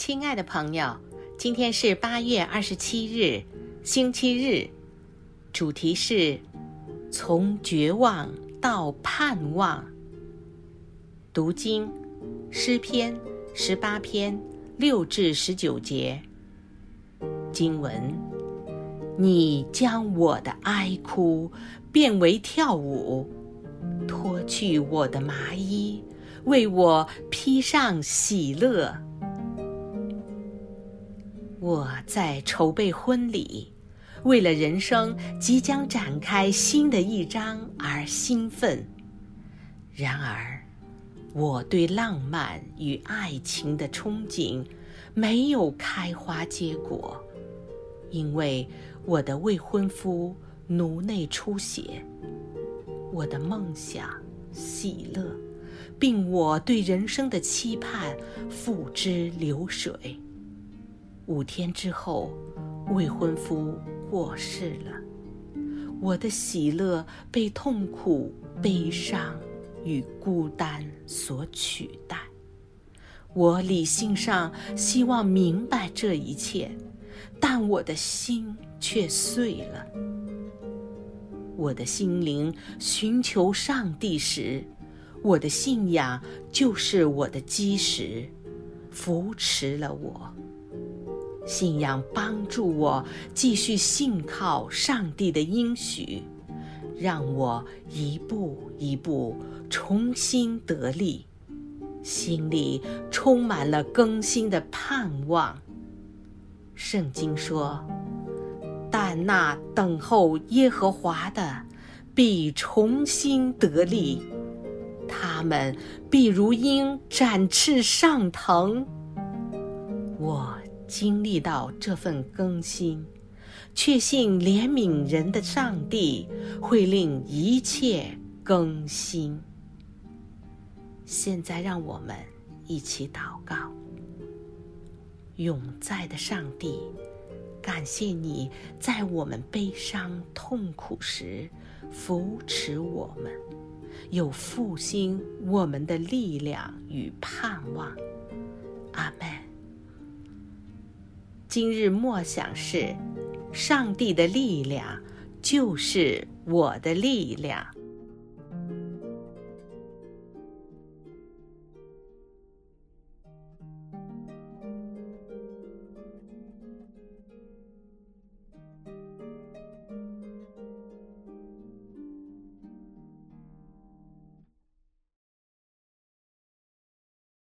亲爱的朋友，今天是8月27日，星期日，主题是从绝望到盼望。读经，诗篇18篇6至19节。经文：你将我的哀哭变为跳舞，脱去我的麻衣，为我披上喜乐。我在筹备婚礼，为了人生即将展开新的一章而兴奋。然而，我对浪漫与爱情的憧憬没有开花结果，因为我的未婚夫颅内出血，我的梦想、喜乐，并我对人生的期盼付之流水。5天之后，未婚夫过世了，我的喜乐被痛苦、悲伤与孤单所取代。我理性上希望明白这一切，但我的心却碎了。我的心灵寻求上帝时，我的信仰就是我的基石，扶持了我。信仰帮助我继续信靠上帝的应许，让我一步一步重新得力，心里充满了更新的盼望。圣经说，但那等候耶和华的必重新得力，他们必如鹰展翅上腾。我经历到这份更新，确信怜悯人的上帝会令一切更新。现在让我们一起祷告。永在的上帝，感谢你在我们悲伤痛苦时扶持我们，有复兴我们的力量与盼望。阿们。今日默想是，上帝的力量就是我的力量。